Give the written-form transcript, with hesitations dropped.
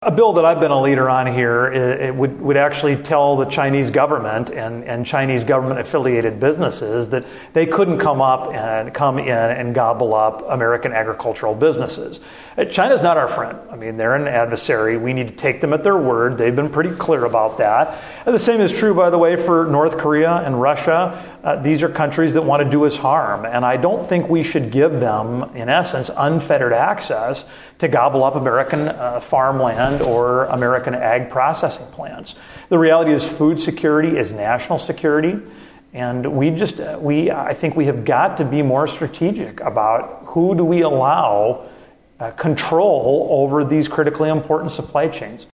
A bill that I've been a leader on here, it would actually tell the Chinese government and Chinese government-affiliated businesses that they couldn't come in and gobble up American agricultural businesses. China's not our friend. I mean, they're an adversary. We need to take them at their word. They've been pretty clear about that. And the same is true, by the way, for North Korea and Russia. These are countries that want to do us harm. And I don't think we should give them, in essence, unfettered access to gobble up American farmland or American ag processing plants. The reality is food security is national security. And I think we have got to be more strategic about who do we allow control over these critically important supply chains.